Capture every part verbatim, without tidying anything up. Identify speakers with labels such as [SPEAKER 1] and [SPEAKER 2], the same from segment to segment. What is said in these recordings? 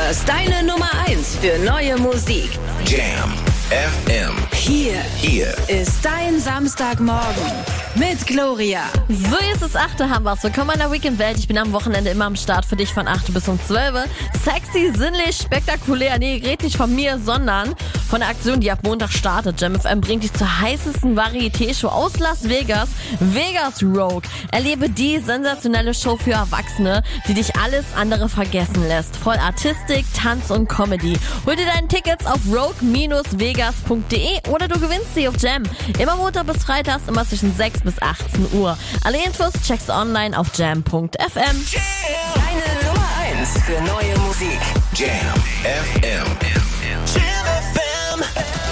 [SPEAKER 1] ist deine Nummer eins für neue Musik.
[SPEAKER 2] Jam F M.
[SPEAKER 1] Hier,
[SPEAKER 2] Hier
[SPEAKER 1] ist dein Samstagmorgen mit Gloria.
[SPEAKER 3] So ist es, achte haben wir's. Willkommen in der Weekend-Welt. Ich bin am Wochenende immer am Start für dich von acht bis um zwölf. Sexy, sinnlich, spektakulär. Nee, red nicht von mir, sondern von der Aktion, die ab Montag startet. Jam F M bringt dich zur heißesten Varieté-Show aus Las Vegas, Vegas Rogue. Erlebe die sensationelle Show für Erwachsene, die dich alles andere vergessen lässt. Voll Artistik, Tanz und Comedy. Hol dir deine Tickets auf rogue Bindestrich vegas punkt de oder du gewinnst sie auf Jam. Immer Montag bis Freitags, immer zwischen sechs bis achtzehn Uhr. Alle Infos checkst du online auf jam punkt f m.
[SPEAKER 1] Deine Nummer eins für neue Musik.
[SPEAKER 2] Jam F M.
[SPEAKER 4] Jam F M.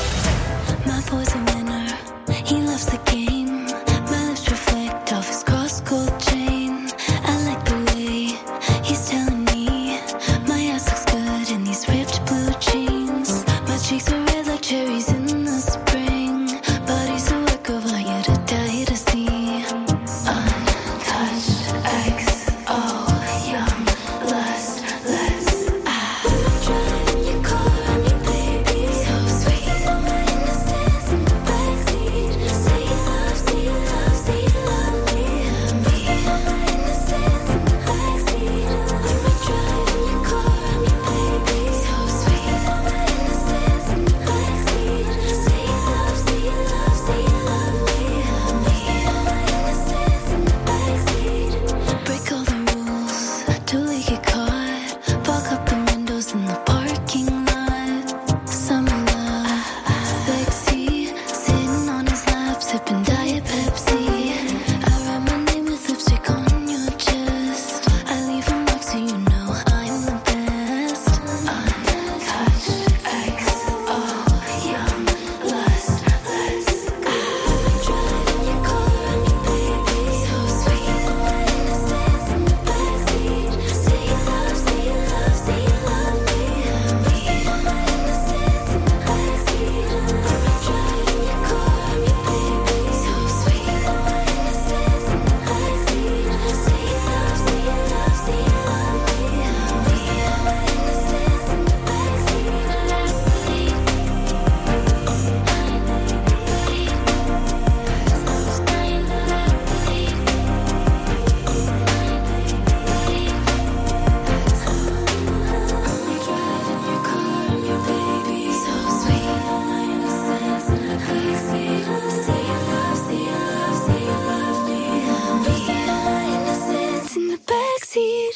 [SPEAKER 5] My boy's a winner, he loves the game. My lips reflect off his cross gold chain. I like the way he's telling me my ass looks good in these ripped blue jeans. My cheeks are red like cherries in the spring. Body's a work of art, yet a die to see. Untouched X O, young lust, let's ah. Driving your car, I'm your baby, so sweet. My innocence in the backseat. Say you love, say you love, say you love me, me. My innocence in the backseat. When we're driving your car, I'm your baby, so sweet. My innocence in the backseat. Say you love, say you love, say you love me, me. My innocence in the backseat. Break all the rules, till we get caught. Fog up the windows in the parking lot. Summer love, sexy. Sitting on his lap, sipping Diet Pepsi. I write my name with lipstick on your chest. I leave a mark so you know I'm the best. Untouched X O, young lust, let's go. Driving your car, I'm your baby, so sweet. My innocence in the backseat. Say you love, say you love, say you love me, me. My innocence in the backseat. Driving your car, I'm your baby, so sweet. My innocence in the backseat. Say you love, say you love, say you love me, me. My innocence in the Driving your car, I'm your baby, so sweet. My innocence in the backseat. Say you love, say you love, say you love me, me. My innocence in the backseat.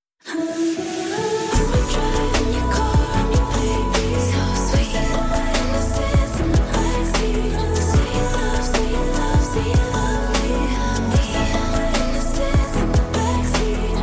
[SPEAKER 5] Driving your car, I'm your baby, so sweet. My innocence in the backseat. Say you love, say you love, say you love me, me. My innocence in the backseat.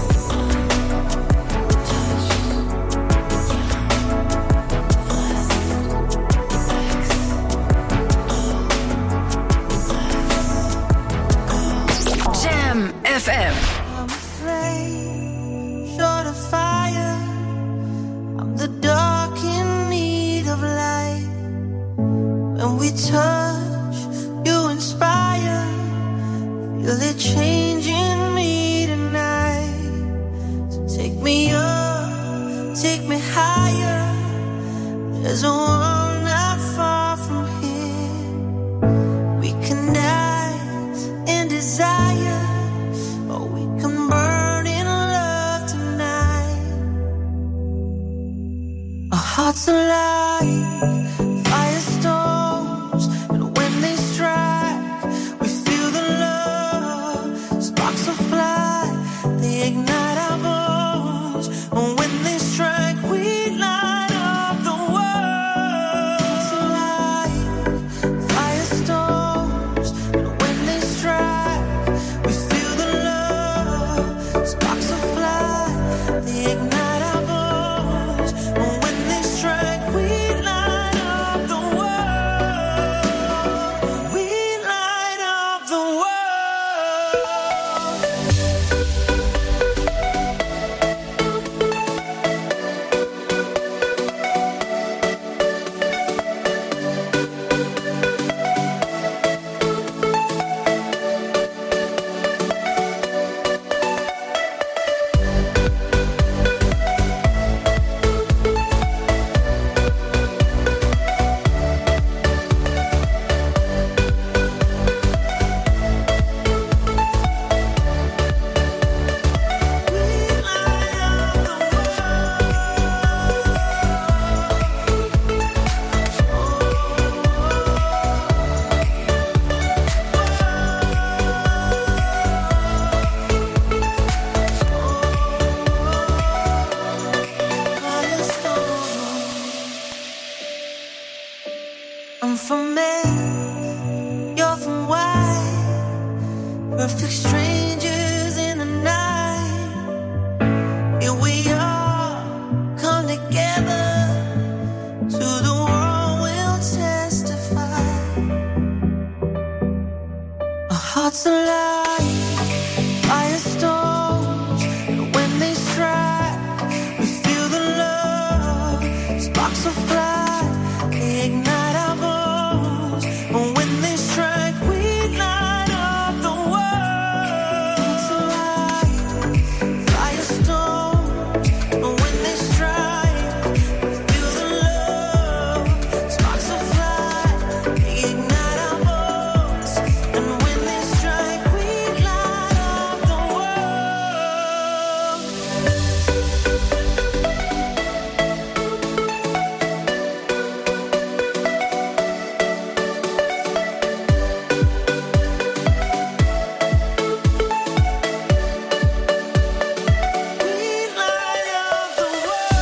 [SPEAKER 1] Jam F M.
[SPEAKER 4] I'm afraid, short of fire. I'm the dark in need of light. When we touch, you inspire. Feel it changing me tonight. So take me up, take me higher. There's a world not far from here. We can die in desire, or we perfect strangers in the night. Here we are, come together. To the world we'll testify. Our hearts alive, firestorms. And when they strike, we feel the love. Sparks will fly, they ignite our bones. And when they strike, we light up the world. Hearts alive, firestorms. And when they strike, we feel the love. Sparks will fly, they ignite our bones. And when they strike, we light up the world. We light up the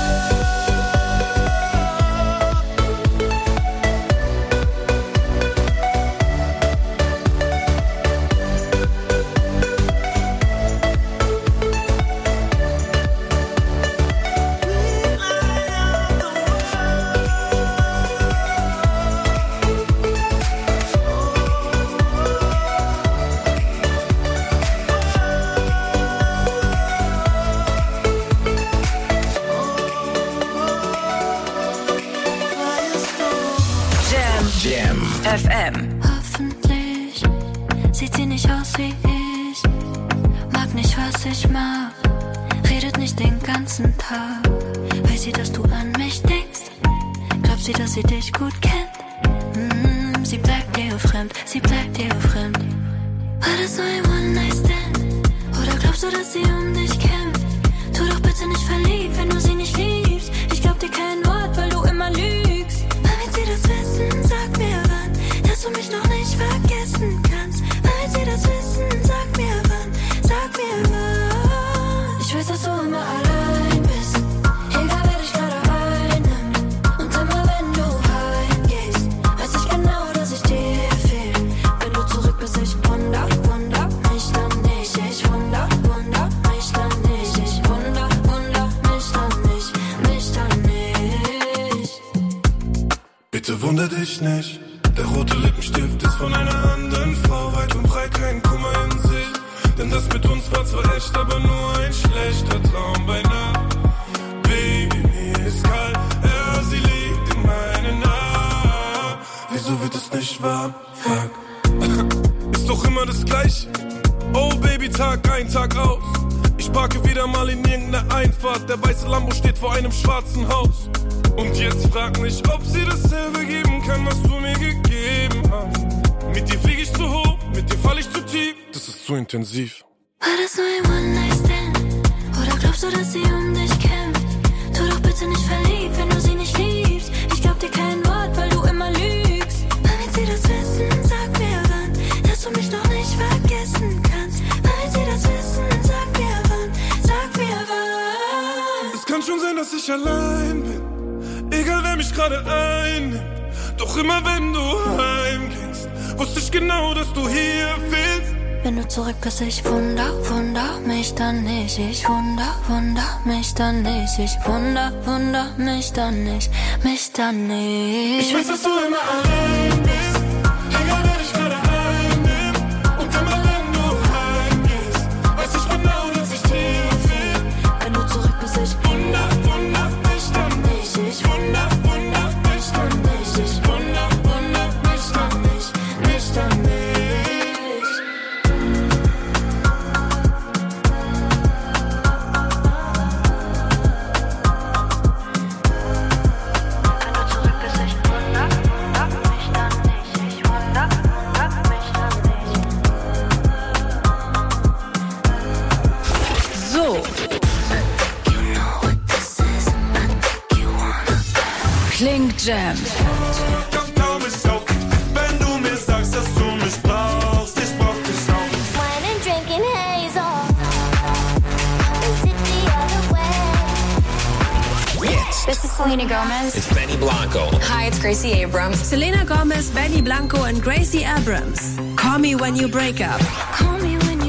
[SPEAKER 1] Jam F M.
[SPEAKER 5] Hoffentlich sieht sie nicht aus wie ich. Mag nicht, was ich mag. Redet nicht den ganzen Tag. Weiß sie, dass du an mich denkst? Glaubt sie, dass sie dich gut kennt? Mm, sie bleibt dir fremd, sie bleibt dir fremd. War das so ein One-Night-Stand? Oder glaubst du, dass sie um dich kämpft? Tu doch bitte nicht verliebt, wenn du sie nicht liebst. Ich glaub dir kein Wort, weil du immer lügst. Wann wird sie das wissen? Sag mir wann, dass du mich noch nicht vergessen kannst. Wann wird sie das wissen? Sag mir wann, sag mir wann. Ich weiß, dass du immer allein bist, egal wer dich gerade einnimmt. Und immer wenn du heimgehst, weiß ich genau, dass ich dir fehl. Wenn du zurück bist, ich wunder, wunder mich dann nicht. Ich wunder, wunder mich dann nicht. Ich wunder, wunder mich dann nicht, mich dann nicht.
[SPEAKER 6] Bitte wunder dich nicht, der rote Lippenstift ist von einer anderen Frau. Weit und breit kein Kummer in sich, denn das mit uns war zwar echt, aber nur ein schlechter Traum bei Nacht. Baby, mir ist kalt, ja, sie liegt in meinen Armen. Wieso wird es nicht warm? Fuck. Ist doch immer das Gleiche. Oh Baby, Tag ein, Tag aus. Ich parke wieder mal in irgendeiner Einfahrt. Der weiße Lambo steht vor einem schwarzen Haus. Und jetzt frag mich, ob sie dasselbe geben kann, was du mir gegeben hast. Mit dir flieg ich zu hoch, mit dir fall ich zu tief. Das ist zu intensiv.
[SPEAKER 5] War das nur ein One-Night-Stand? Oder glaubst du, dass sie um dich kämpft? Tu doch bitte nicht verliebt, wenn du sie nicht liebst. Ich glaub dir kein Wort, weil du immer lügst. Wann wird sie das wissen? Sag mir wann, dass du mich noch nicht vergessen kannst. Wann wird sie das wissen? Sag mir wann, sag mir wann.
[SPEAKER 6] Es kann schon sein, dass ich allein bin, egal wer mich gerade einnimmt. Doch immer wenn du heimgehst, wusste ich genau, dass du hier fehlst.
[SPEAKER 5] Wenn du zurück bist, ich wunder, wunder mich dann nicht. Ich wunder, wunder mich dann nicht. Ich wunder, wunder mich dann nicht, mich dann nicht.
[SPEAKER 6] Ich weiß, dass du immer allein bist, egal wer dich gerade einnimmt. Und immer wenn du heimgehst, weiß ich genau, dass ich dir fehl.
[SPEAKER 5] Wenn du zurück bist, ich
[SPEAKER 6] Wunder, wunder mich dann nicht. Ich wunder, wunder mich dann nicht. Ich wunder, wunder mich dann nicht, mich dann nicht.
[SPEAKER 1] Klingt Jam.
[SPEAKER 6] Komm kaum mich auf, wenn du mir sagst, dass du mich brauchst. Ich brauch dich auch.
[SPEAKER 7] When I'm drinking hazel, is it the other way?
[SPEAKER 2] Jetzt.
[SPEAKER 8] This is Selena Gomez.
[SPEAKER 2] It's Benny Blanco.
[SPEAKER 8] Hi, it's Gracie Abrams.
[SPEAKER 1] Selena Gomez, Benny Blanco and Gracie Abrams. Call Me When You Break Up.
[SPEAKER 5] Call me when you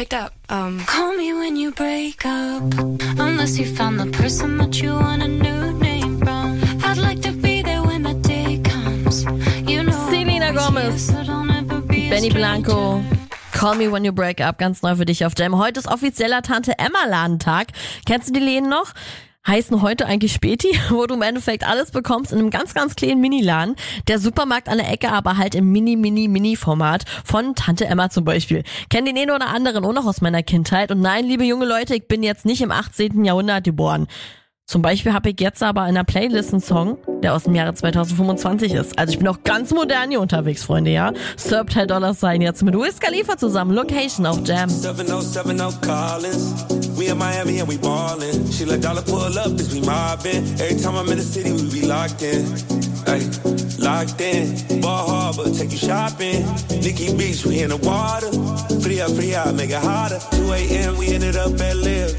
[SPEAKER 8] picked up. Um,
[SPEAKER 5] Call me when you break up, unless you found the person that you want a new name from. I'd like to be there when the day comes. You know,
[SPEAKER 3] Selena Gomez,
[SPEAKER 5] so don't ever be a
[SPEAKER 3] Benny
[SPEAKER 5] stranger.
[SPEAKER 3] Blanco. Call Me When You Break Up, ganz neu für dich auf Jam. Heute ist offizieller Tante-Emma-Ladentag. Kennst du die Läden noch? Heißen heute eigentlich Späti, wo du im Endeffekt alles bekommst in einem ganz, ganz kleinen Mini-Laden. Der Supermarkt an der Ecke, aber halt im Mini-Mini-Mini-Format von Tante Emma zum Beispiel. Kenn den einen oder anderen auch noch aus meiner Kindheit. Und nein, liebe junge Leute, ich bin jetzt nicht im achtzehnten Jahrhundert geboren. Zum Beispiel habe ich jetzt aber in der Playlist einen Song, der aus dem Jahre zweitausendfünfundzwanzig ist. Also ich bin auch ganz modern hier unterwegs, Freunde, ja. Serpentine Dollars sein jetzt mit Wiz Khalifa zusammen. Location auf Jam.
[SPEAKER 9] seven oh seven oh Collins. We in Miami and we ballin'. She let dollar pull up as we mobbin'. Every time I'm in the city, we be locked in. Ay, locked in. Ball Harbor, take you shopping. Nikki Beach, we in the water. Free up, free out, make it harder. two a.m. we ended up at Live.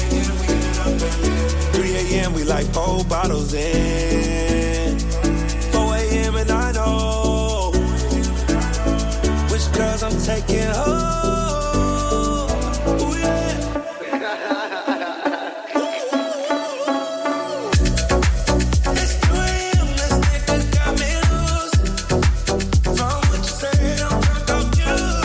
[SPEAKER 9] three a.m. we like four bottles in. four a.m. and I know which girls I'm taking home. Ooh, yeah. It's two a.m. this nigga got me loose. From what you said, I'm drunk off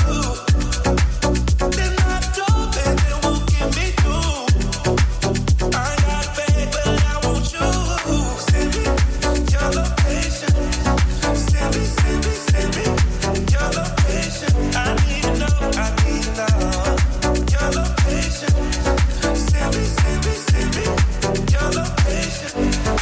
[SPEAKER 9] you. Then I told baby, won't get me through. I got paid, but I want you. Send me your location. Send me, send me, send me your location. I need to know, I need to know your location. Send me, send me, send me your location.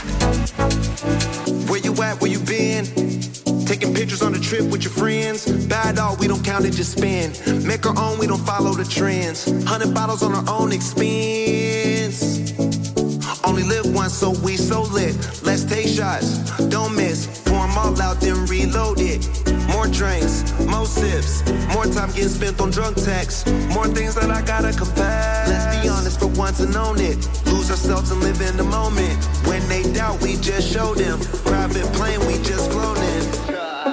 [SPEAKER 10] Where you at, where you been? Taking pictures on the trip with your friends. Bad dog, we don't count it, just spend. Make our own, we don't follow the trends. Hundred bottles on our own expense. Only live once, so we so lit. Let's take shots, don't miss. Pour 'em all out, then reload it. More drinks, more sips. More time getting spent on drunk texts. More things that I gotta confess. Let's be honest for once and own it. Lose ourselves and live in the moment. When they doubt, we just show them. Private plane, we just flown in.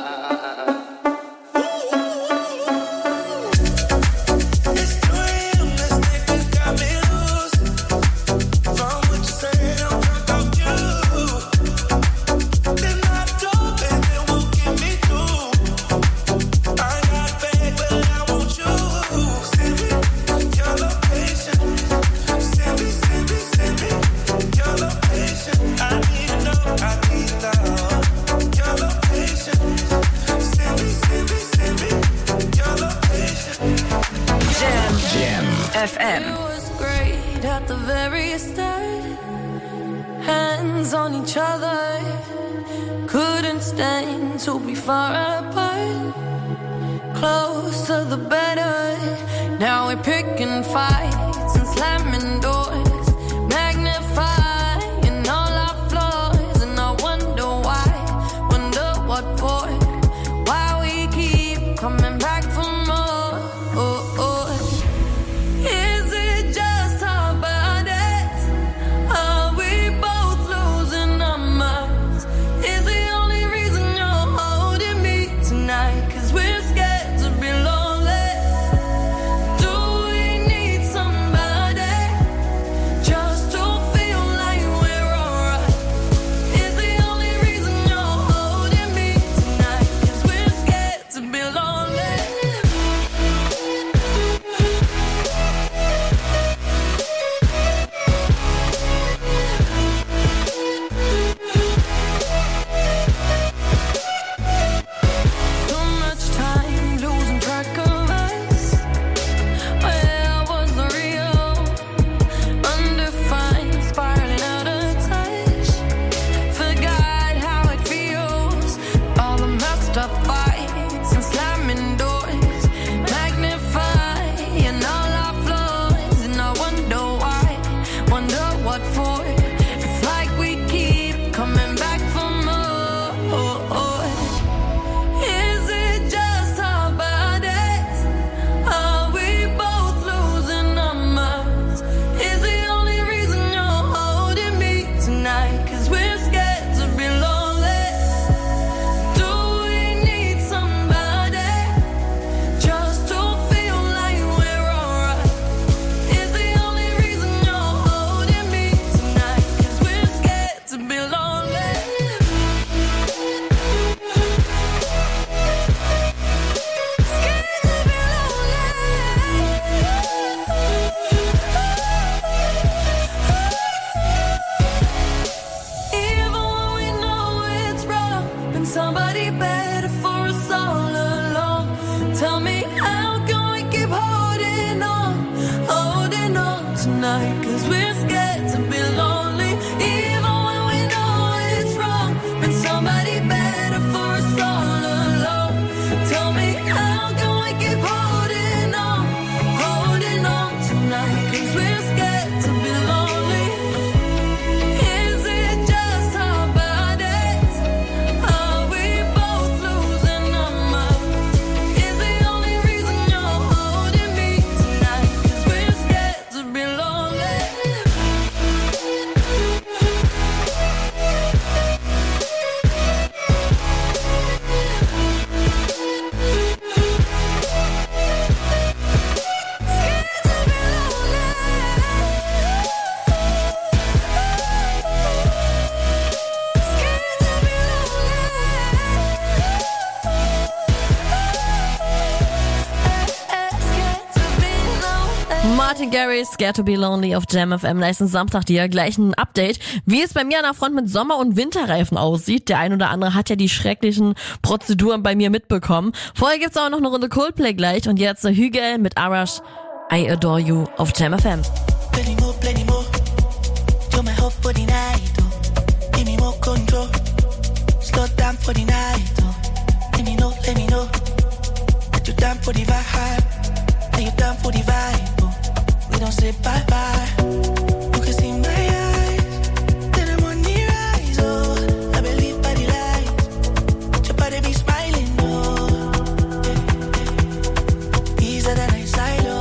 [SPEAKER 9] It's two a.m. this nigga got me loose. From what you said, I'm drunk off you. Then I told baby, won't get me through. I got paid, but I want you. Send me your location. Send me, send me, send me your location. I need to know, I need to know your location. Send me, send me, send me your location.
[SPEAKER 1] Jam
[SPEAKER 2] Jam.
[SPEAKER 1] F M.
[SPEAKER 4] It was great at the very start. Hands on each other. Couldn't stand to be far apart. Closer the better. Now we're picking fights and slamming doors. Magnifying all our flaws. And I wonder why. Wonder what for. Why we keep coming back for more. Oh, oh. Is it just our bodies? Are we both losing our minds? Is the only reason you're holding me tonight? 'Cause we're scared to be lonely. Do we need somebody?
[SPEAKER 3] Martin Garrix, Scared to be Lonely auf Jam F M. Nächsten Samstag hier gleich ein Update, wie es bei mir an der Front mit Sommer- und Winterreifen aussieht. Der ein oder andere hat ja die schrecklichen Prozeduren bei mir mitbekommen. Vorher gibt's auch noch eine Runde Coldplay gleich und jetzt Hügel mit Arash, I Adore You auf Jam F M.
[SPEAKER 4] Plenty more, plenty more. You're my hope for the night, oh. Give me more control. Slow down for the night, oh. Let me know, let me know. That you're down for the vibe. That you're down for the vibe, oh. We don't say bye-bye. You can see my eyes. Then I'm on the rise, oh. I believe by the light. Your body be smiling, oh. Easier than I silo.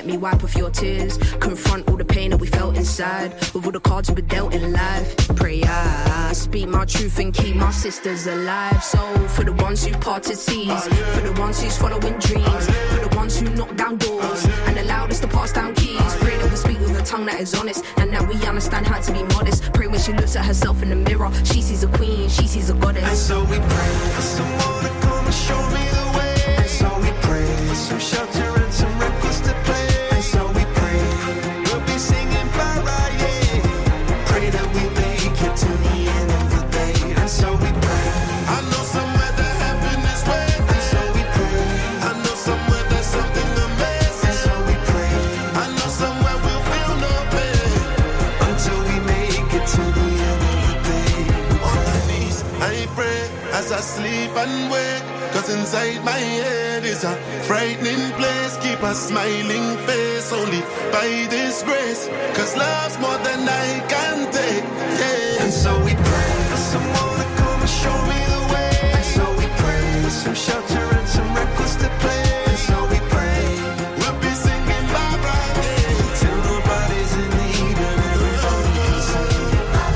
[SPEAKER 11] me wipe off your tears. Confront all the pain that we felt inside. With all the cards we were dealt in life. Pray I speak my truth and keep my sisters alive. So for the ones who parted seas, for the ones who's following dreams, for the ones who knock down doors and allowed us to pass down keys. Pray that we speak with a tongue that is honest and that we understand how to be modest. Pray when she looks at herself in the mirror, she sees a queen, she sees a goddess.
[SPEAKER 10] And so we pray for someone to come and show me the way. And so we pray for some shelter and some records to play. And so we pray we'll be singing para, yeah. Pray that we make it to the end of the day. And so we pray. I know somewhere that heaven is waiting. And so we pray. I know somewhere there's something amazing. And so we pray. I know somewhere we'll feel no pain until we make it to the end of the day. On my knees, I pray as I sleep and wake. Cause inside my head is a frightening place. Keep a smiling face only by this grace. Cause love's more than I can take, yeah. And so we pray for someone to come and show me the way. And so we pray for some shelter and some records to play. And so we pray we'll be singing bye bye, yeah. Till nobody's in need and everybody can sing.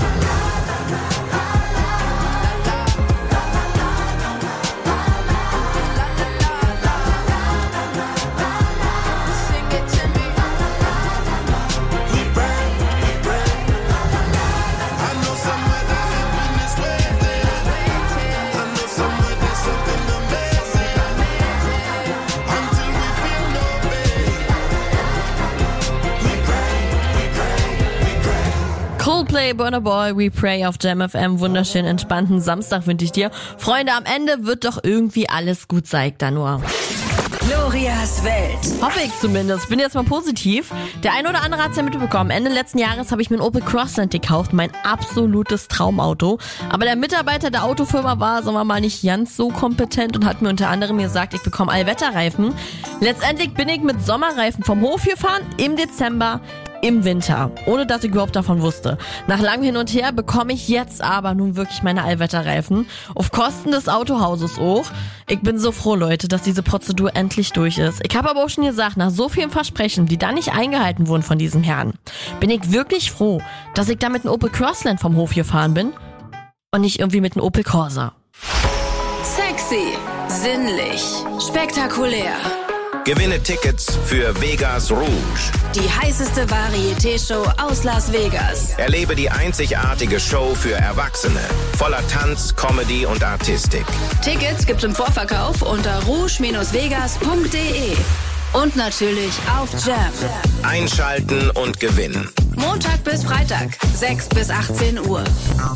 [SPEAKER 3] Coldplay, Burna Boy, We Pray auf Jam F M. Wunderschönen, entspannten Samstag wünsche ich dir. Freunde, am Ende wird doch irgendwie alles gut, zeig da nur.
[SPEAKER 1] Glorias Welt.
[SPEAKER 3] Hoffe ich zumindest. Bin jetzt mal positiv. Der eine oder andere hat es ja mitbekommen. Ende letzten Jahres habe ich mir ein Opel Crossland gekauft. Mein absolutes Traumauto. Aber der Mitarbeiter der Autofirma war, sagen wir mal, nicht ganz so kompetent und hat mir unter anderem gesagt, ich bekomme Allwetterreifen. Letztendlich bin ich mit Sommerreifen vom Hof gefahren im Dezember. Im Winter, ohne dass ich überhaupt davon wusste. Nach langem Hin und Her bekomme ich jetzt aber nun wirklich meine Allwetterreifen. Auf Kosten des Autohauses auch. Ich bin so froh, Leute, dass diese Prozedur endlich durch ist. Ich habe aber auch schon gesagt, nach so vielen Versprechen, die dann nicht eingehalten wurden von diesem Herrn, bin ich wirklich froh, dass ich da mit einem Opel Crossland vom Hof gefahren bin und nicht irgendwie mit einem Opel Corsa.
[SPEAKER 1] Sexy, sinnlich, spektakulär.
[SPEAKER 2] Gewinne Tickets für Vegas Rouge.
[SPEAKER 1] Die heißeste Varieté-Show aus Las Vegas.
[SPEAKER 2] Erlebe die einzigartige Show für Erwachsene. Voller Tanz, Comedy und Artistik.
[SPEAKER 1] Tickets gibt's im Vorverkauf unter rouge Vegas punkt de. Und natürlich auf Jam.
[SPEAKER 2] Einschalten und gewinnen.
[SPEAKER 1] Montag bis Freitag, sechs bis achtzehn Uhr.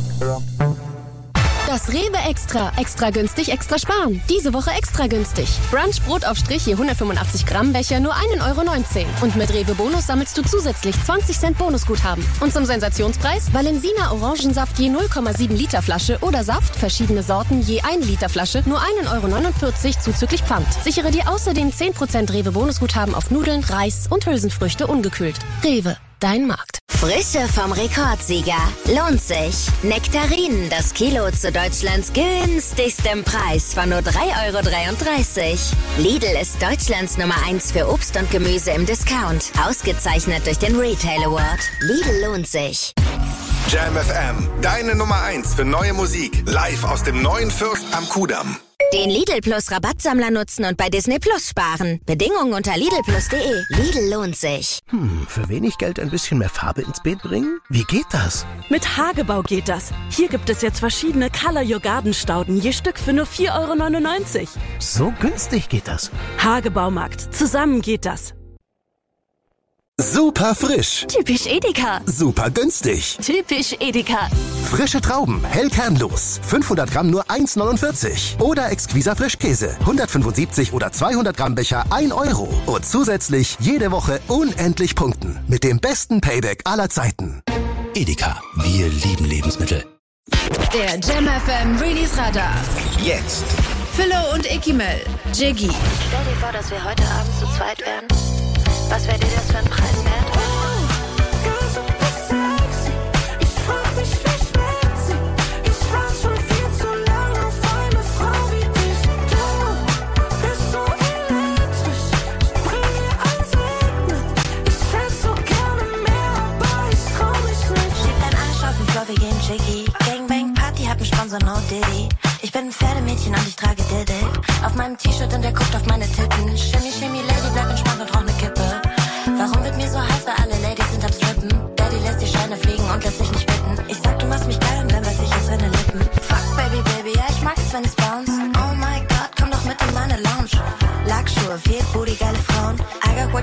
[SPEAKER 12] Das Rewe Extra. Extra günstig, extra sparen. Diese Woche extra günstig. Brunch Brot auf Strich je hundertfünfundachtzig Gramm Becher nur ein Euro neunzehn. Und mit Rewe Bonus sammelst du zusätzlich zwanzig Cent Bonusguthaben. Und zum Sensationspreis Valensina Orangensaft je null Komma sieben Liter Flasche oder Saft verschiedene Sorten je ein Liter Flasche nur ein Euro neunundvierzig zuzüglich Pfand. Sichere dir außerdem zehn Prozent Rewe Bonusguthaben auf Nudeln, Reis und Hülsenfrüchte ungekühlt. Rewe. Dein Markt.
[SPEAKER 7] Frische vom Rekordsieger. Lohnt sich. Nektarinen, das Kilo zu Deutschlands günstigstem Preis von nur drei Euro dreiunddreißig. Lidl ist Deutschlands Nummer eins für Obst und Gemüse im Discount. Ausgezeichnet durch den Retail Award. Lidl lohnt sich.
[SPEAKER 13] Jam F M, deine Nummer eins für neue Musik. Live aus dem neuen Fürst am Kudamm.
[SPEAKER 7] Den Lidl Plus Rabattsammler nutzen und bei Disney Plus sparen. Bedingungen unter lidl plus punkt de. Lidl lohnt sich.
[SPEAKER 14] Hm, für wenig Geld ein bisschen mehr Farbe ins Beet bringen? Wie geht das?
[SPEAKER 15] Mit Hagebau geht das. Hier gibt es jetzt verschiedene Color Your Garden Stauden, je Stück für nur vier Euro neunundneunzig.
[SPEAKER 14] So günstig geht das.
[SPEAKER 15] Hagebaumarkt. Zusammen geht das.
[SPEAKER 16] Super frisch.
[SPEAKER 1] Typisch Edeka.
[SPEAKER 16] Super günstig.
[SPEAKER 1] Typisch Edeka.
[SPEAKER 16] Frische Trauben, hell kernlos. fünfhundert Gramm nur eins neunundvierzig. Oder exquiser Frischkäse. hundertfünfundsiebzig oder zweihundert Gramm Becher ein Euro. Und zusätzlich jede Woche unendlich punkten. Mit dem besten Payback aller Zeiten.
[SPEAKER 17] Edeka. Wir lieben Lebensmittel.
[SPEAKER 1] Der Jam F M Release Radar.
[SPEAKER 2] Jetzt.
[SPEAKER 1] Philo und Ekimel. Jiggy.
[SPEAKER 18] Stell dir vor, dass wir heute Abend zu zweit wären. Was wäre dir das für ein Preis wert?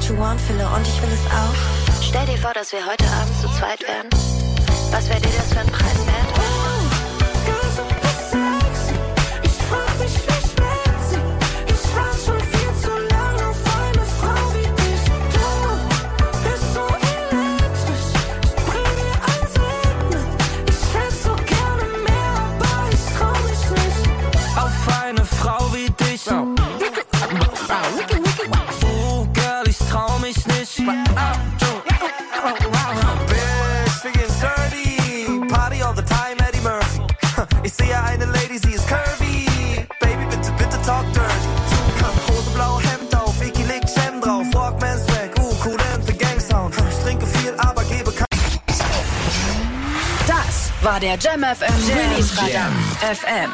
[SPEAKER 18] what you want, Philo, und ich will es auch.
[SPEAKER 5] Stell dir vor, dass wir heute Abend zu zweit wären. Was wäre dir das für ein Preis wert?
[SPEAKER 4] Ich frag mich, wie schmeckt sie? Ich warte schon viel zu lange auf eine Frau wie dich. Du bist so elektrisch, ich bring dir ans Leben. Ich hätt so gerne mehr, aber ich trau mich nicht.
[SPEAKER 9] Auf eine Frau wie dich. Oh, Girl, ich trau mich nicht.
[SPEAKER 10] Bitch, wir gehen dirty. Party all the time, Eddie Murphy. Ich sehe eine Lady, sie ist curvy. Baby, bitte, bitte talk dirty. Hose, blau, Hemd auf, Iki legt Gem drauf. Walkman Swag, uh, cool and the Gang Sound. Ich trinke viel, aber gebe kein...
[SPEAKER 1] Das war der Jam F M Release Radar. F M.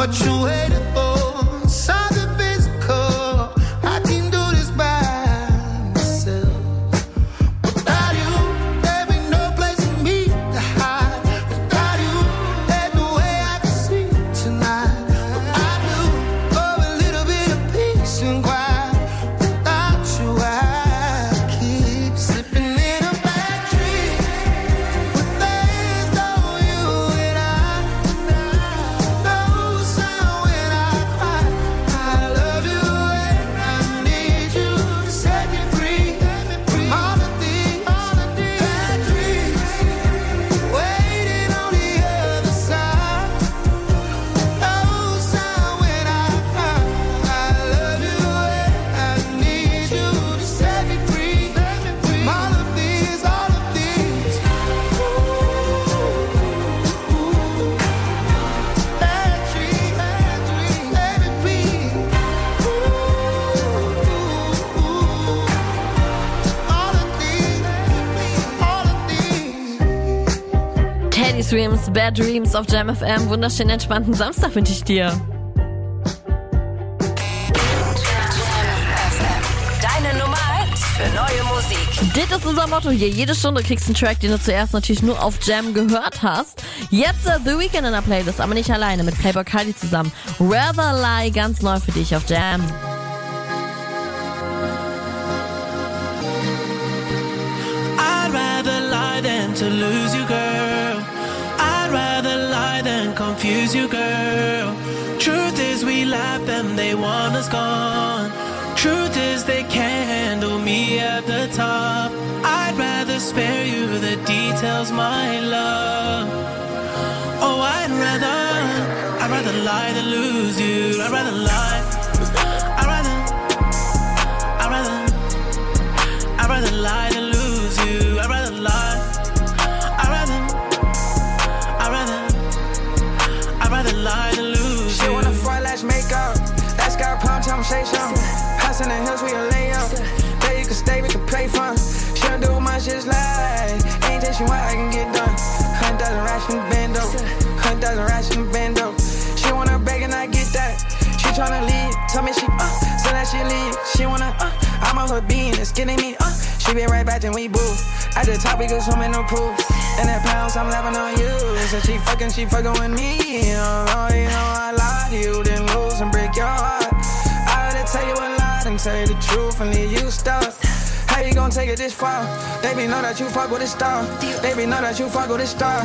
[SPEAKER 9] what you waiting for? Something physical. I can do this by myself. Without you, there be no place for me to hide. Without you, there's no way I can sleep tonight. What I do for a little bit of peace and quiet. Without you, I keep slipping in a bad dream. But there's no you and I. No sound when I cry. I love you and I need you to set me free. From all of these bad dreams. Waiting on the other side. No sound when I cry. I love you and I need you to set me free. From all of these, all of these. Bad dreams, bad dreams, baby, please. All of these, all of these.
[SPEAKER 3] Teddy Swims, Bad Dreams auf Jam F M. Wunderschönen entspannten Samstag wünsche ich dir.
[SPEAKER 1] Deine Nummer eins für neue Musik.
[SPEAKER 3] Das ist unser Motto hier. Jede Stunde kriegst du einen Track, den du zuerst natürlich nur auf Jam gehört hast. Jetzt uh, The Weeknd in der Playlist, aber nicht alleine, mit Playboy Cardi zusammen. Rather Lie, ganz neu für dich auf Jam.
[SPEAKER 4] I'd rather lie than to lose you, girl. I'd rather lie than confuse you, girl. Truth is we laugh them, they want us gone. Truth is they can't handle me at the top. I'd rather spare you the details, my love. Oh, I'd rather, I'd rather lie than lose you. I'd rather lie. I'd rather, I'd rather, I'd rather lie than lose you. I'd rather lie. I'd rather, I'd rather, I'd rather lie than lose
[SPEAKER 19] She
[SPEAKER 4] you.
[SPEAKER 19] wanna front lash makeup. Let's go pound, tell 'em say something. House in the hills, we can lay up. There you can stay, we can play fun. She don't do much, just like anything she want, I can get done. Hundred thousand racks in the bando. Hundred thousand racks in the bando. She wanna beg and I get that. She tryna leave, tell me she uh, so that she leave. She wanna uh, I'm on her being, it's getting me uh. She be right back, then we boo. At the top, we go swimming no pool. And that pounds, I'm laughing on you. So she fucking, she fucking with me. Oh, you know I lie to you, then lose and break your heart. I had to tell you a lie and tell you the truth and leave you stuck. How you gonna take it this far? Baby, know that you fuck with a star. Baby, know that you fuck with a star.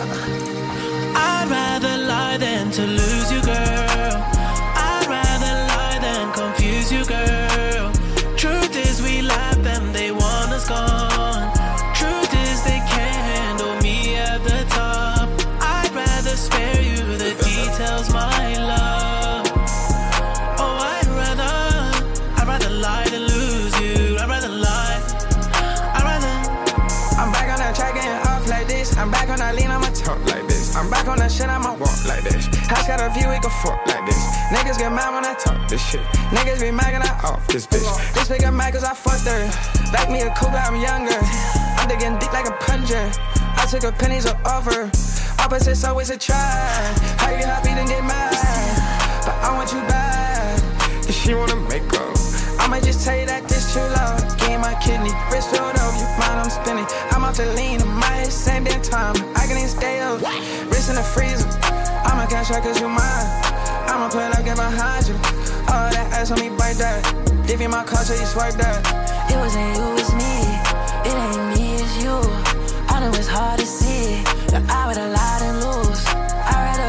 [SPEAKER 4] I'd rather lie than to lose you, girl. I'd rather lie than confuse you, girl. Truth is we laugh them, they want us gone. Truth is they can't handle me at the top. I'd rather spare you the details, my love. Oh, I'd rather, I'd rather lie than lose you. I'd rather lie. I'd rather.
[SPEAKER 19] I'm back on that track getting off like this. I'm back on that lean, I'ma talk like this. I'm back on that shit, I'ma walk like this. House got a view, we can fuck like this. Niggas get mad when I talk this shit. Niggas be mad when I off this bitch. This nigga mad cause I fucked her. Back me a cougar, I'm younger. I'm digging deep like a plunger. I took a pennies of offer. Opposites always a try. How you happy then get mad? But I want you back. If she wanna make up, I'ma just tell you that this too loud. Game my kidney, wrist filled up, you mind I'm spinning. I'm off the lean, in my head, same damn time. I can even stay up, wrist in the freezer. I'ma cash out cause you mine. I'ma play like it behind you. All that ass on me, bite that. Give you my car so you swipe that.
[SPEAKER 11] It wasn't you, it's me. It ain't me, it's you. I know it's hard to see, but I would have lied and lose. I'd rather,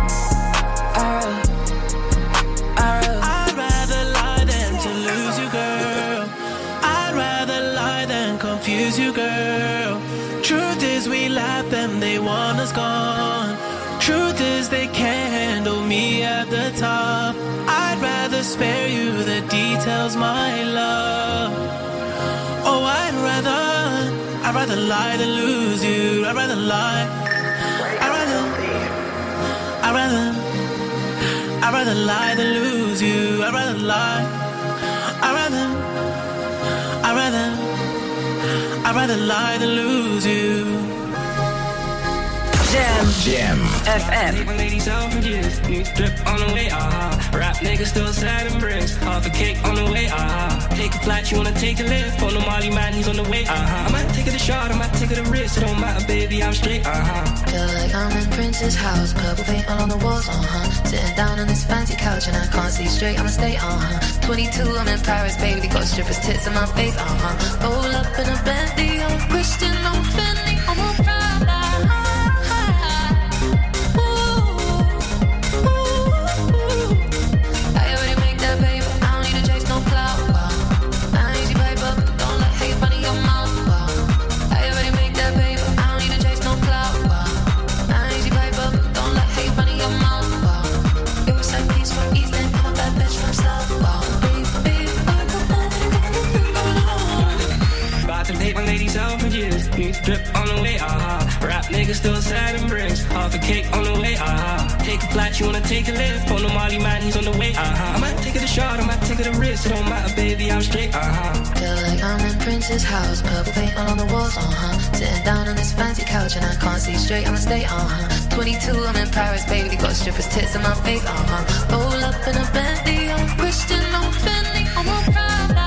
[SPEAKER 11] I'd rather, I'd rather.
[SPEAKER 4] I'd rather lie than to lose you, girl. I'd rather lie than confuse you, girl. Truth is we laugh them, they want us gone. Truth is they can't handle me at the top. I'd rather spare you the details, my love. Oh, I'd rather, I'd rather lie than lose you. I'd rather lie. I'd rather, I'd rather, I'd rather lie than lose you. I'd rather lie. I'd rather, I'd rather, I'd rather lie than lose you.
[SPEAKER 1] Jam.
[SPEAKER 2] Jam.
[SPEAKER 1] F M.
[SPEAKER 19] My ladies out for years, new drip on the way, ah. Rap niggas still sad and bricks, half a cake on the way, ah. Take a flight, you wanna take a lift, on the Molly man, he's on the way, ah. I might take it a shot, I might take it a risk, it don't matter, baby, I'm straight, uh-huh.
[SPEAKER 18] Feel like I'm in Prince's house, purple paint all on the walls, uh-huh. Sitting down on this fancy couch and I can't see straight, I'ma stay, uh-huh. twenty-two, I'm in Paris, baby, got strippers' tits in my face, uh-huh. Roll up in a Bentley, I'm Christian, I'm Fendi, I'm a Prada.
[SPEAKER 19] Take my ladies out for years, new drip on the way, ah. Rap niggas still sad and bricks, half a cake on the way, ah. Take a flight, you wanna take a lift, on the Molly man, he's on the way, ah. I might take it a shot, I might take it a risk, it don't matter, baby, I'm straight, uh-huh.
[SPEAKER 18] Feel like I'm in Prince's house, purple paint all on the walls, uh-huh. Sitting down on this fancy couch and I can't see straight, I'ma stay, uh-huh. twenty-two, I'm in Paris, baby, got strippers' tits in my face, uh-huh. Roll up in a Bentley, I'm Christian, I'm Fendi, I'm a Prada.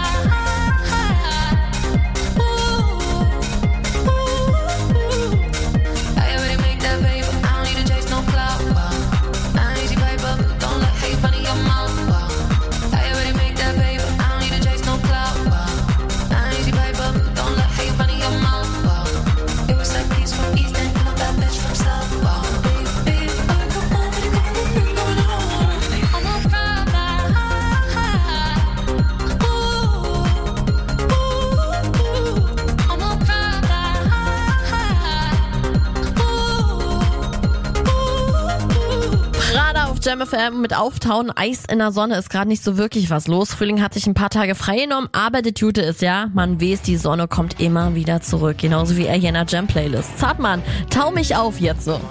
[SPEAKER 3] Jam F M mit Auftauen, Eis in der Sonne ist gerade nicht so wirklich was los. Frühling hat sich ein paar Tage freigenommen, aber die Tute ist ja, man weiß, die Sonne kommt immer wieder zurück. Genauso wie er hier in der Jam-Playlist. Zartmann, tau mich auf jetzt so.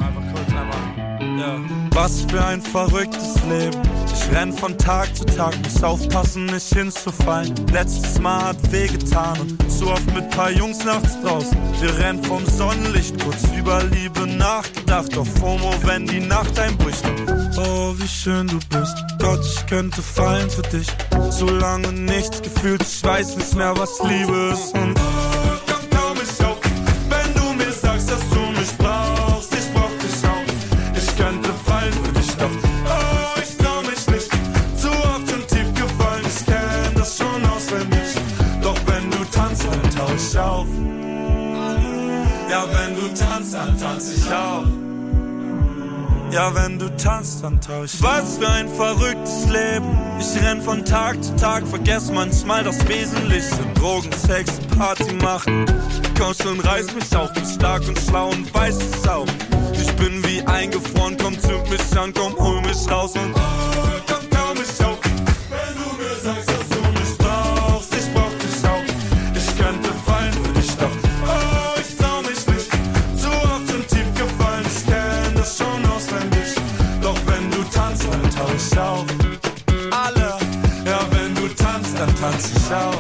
[SPEAKER 20] Was für ein verrücktes Leben. Ich renn von Tag zu Tag, muss aufpassen, nicht hinzufallen. Letztes Mal hat wehgetan und zu oft mit paar Jungs nachts draußen. Wir rennen vom Sonnenlicht, kurz über Liebe nachgedacht. Auf FOMO, wenn die Nacht einbricht. Oh, wie schön du bist. Gott, ich könnte fallen für dich. So lange nichts gefühlt, ich weiß nicht mehr, was Liebe ist. Und oh, komm, tau mich auf, wenn du mir sagst, dass du mich brauchst. Ich brauch dich auch, ich könnte fallen für dich, doch oh, ich trau mich nicht. Zu oft schon tief gefallen, ich kenn das schon auswendig. Doch wenn du tanzt, dann tau ich auf. Ja, wenn du tanzt, dann tanz ich auch. Ja, wenn du tanzt, dann tau ich. Was für ein verrücktes Leben. Ich renn von Tag zu Tag, vergess manchmal das Wesentliche. Drogen, Sex, Party machen. Komm schon, reiß mich auf, bin stark und schlau und weiß es auch. Ich bin wie eingefroren, komm, zünd mich an, komm, hol mich raus und oh, komm, tau mich auf. Wenn du mir sagst, dass du mich brauchst, ich brauch dich auch. Ich könnte fallen für dich, doch oh, ich trau mich nicht. Zu oft schon tief gefallen, ich kenn das schon auswendig. Doch wenn du tanzt, dann tau ich auf. Alle, ja, wenn du tanzt, dann tanz ich auch.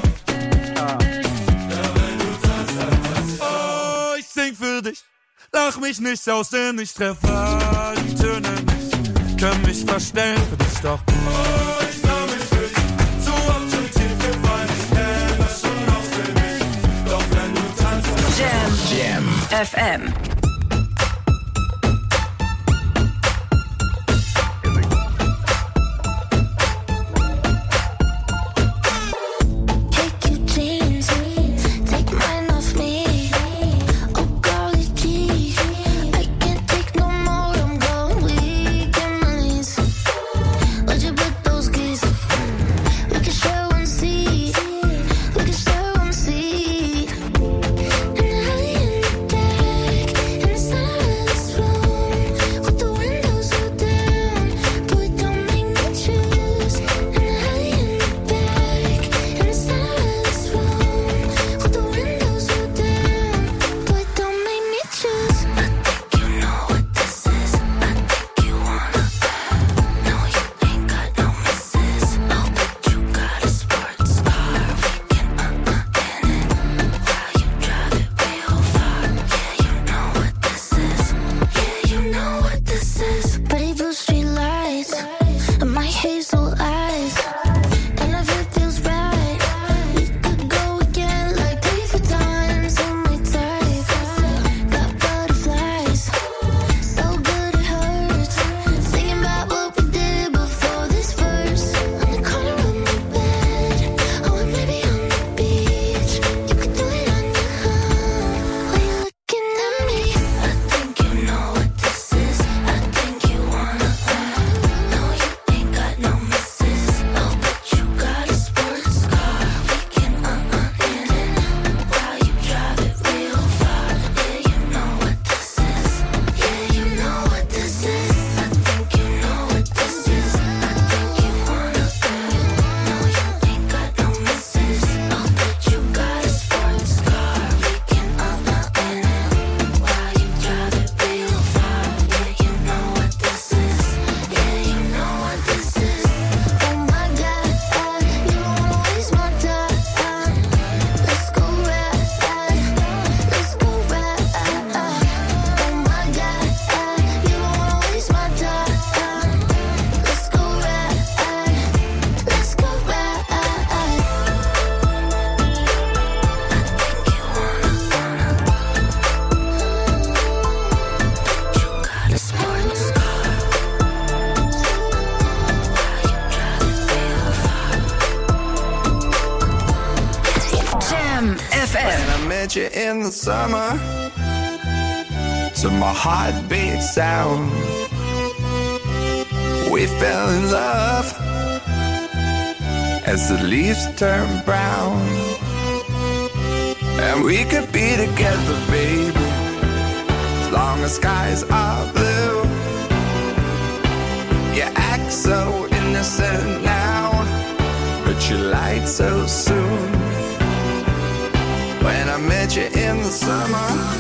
[SPEAKER 20] Sing für dich, lach mich nicht aus, denn ich treffe die Töne nicht. Können mich verstellen für dich, doch oh, ich trau mich nicht. Zu oft schon tief gefallen, ich kenn das schon auswendig. Doch wenn du tanzt,
[SPEAKER 1] Jam, Jam F M.
[SPEAKER 5] We can share one seat. And I in the back.
[SPEAKER 19] met you in the summer, to my heartbeat sound. We fell in love as the leaves turn brown. And we could be together, baby, as long as skies are blue. You act so innocent now, but you lied so soon. When I met you in the summer,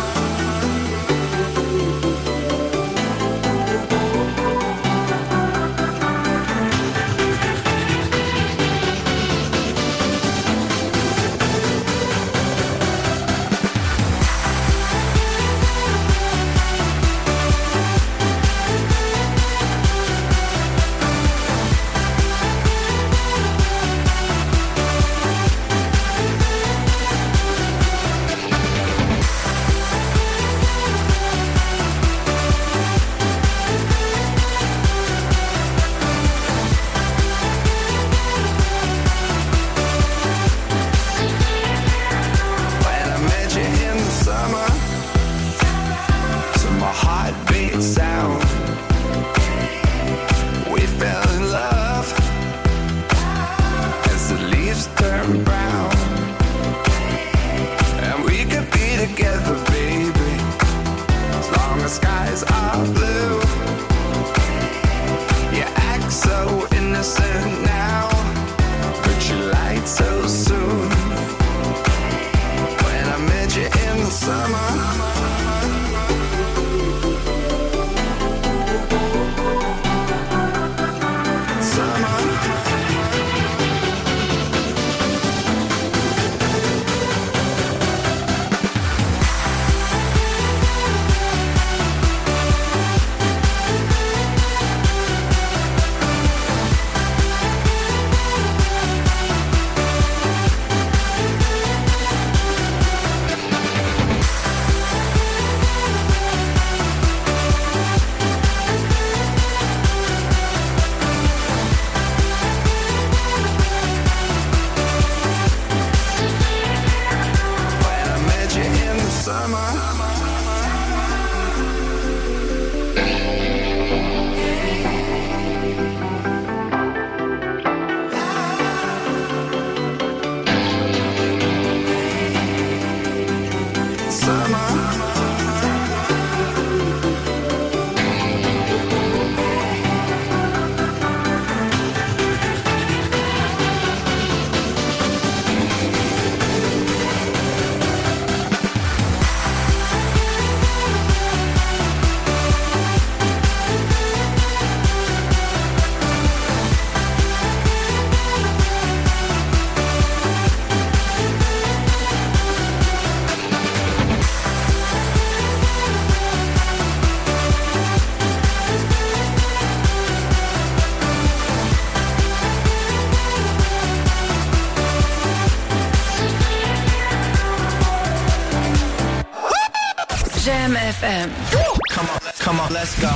[SPEAKER 1] Jam F M.
[SPEAKER 19] Come on, come on, let's go.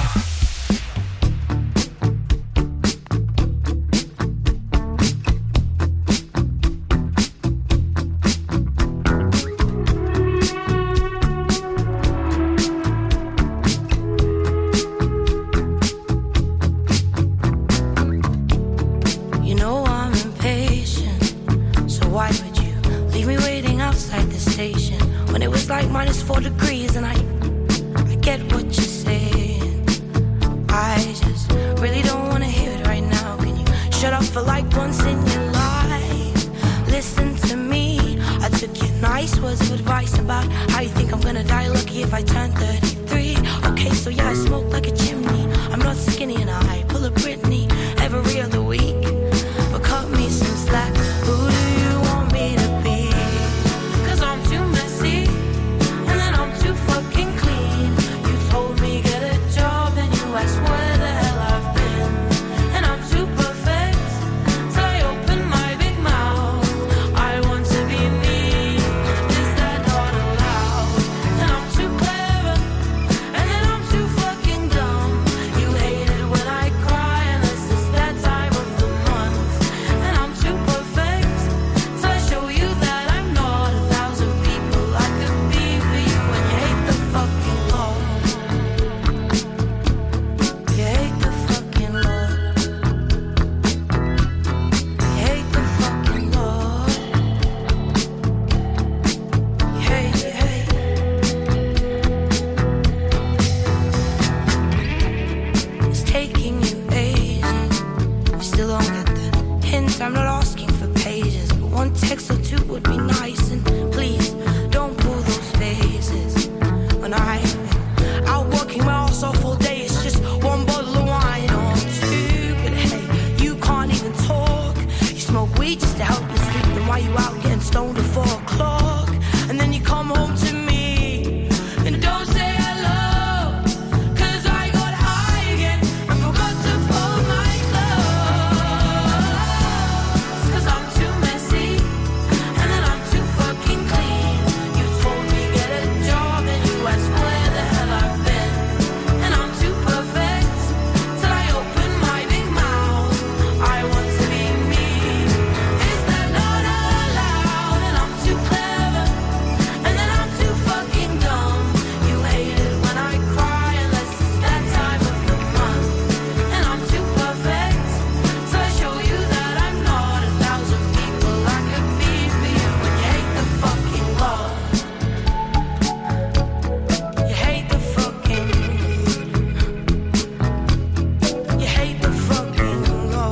[SPEAKER 5] You know I'm impatient, so why would you leave me waiting outside the station when it was like minus four degrees and I, I get what you're saying. I just really don't want to hear it right now. Can you shut up for like once in your life? Listen to me. I took your nice words of advice about how you think I'm gonna die lucky if I turn thirty-three. Okay, so yeah, I smoke like a chimney. I'm not skinny and I pull a Britney every other week. But cut me some slack. Who do you want me to be? Cause I'm too messy and then I'm too fucking clean. You told me get a job and you asked where the hell I've been. And I'm too perfect till I open my big mouth. I want to be me. Is that not allowed? And I'm too clever and then I'm too fucking dumb.
[SPEAKER 21] taking you ages. You still don't get the hint, I'm not asking for pages, but one text or two would be nice. And please, don't pull those faces. When I've been out working my ass off all day, it's just one bottle of wine or two. But hey, you can't even talk. You smoke weed just to help you sleep. Then why you out getting stoned at four o'clock? And then you come home to me and don't say hello, 'cause I got high again and forgot to fold my clothes. 'Cause I'm too messy and then I'm too fucking clean. You told me get a job and you asked where the hell I've been. And I'm too perfect till I open my big mouth. I want to be me. Is that not allowed? And I'm too clever and then I'm too fucking dumb. You hate it when I cry unless it's that time of the month. And I'm too perfect till I show you that I'm not a thousand people I could be for you. And you hate the fucking law. You hate the fucking. You hate the fucking law.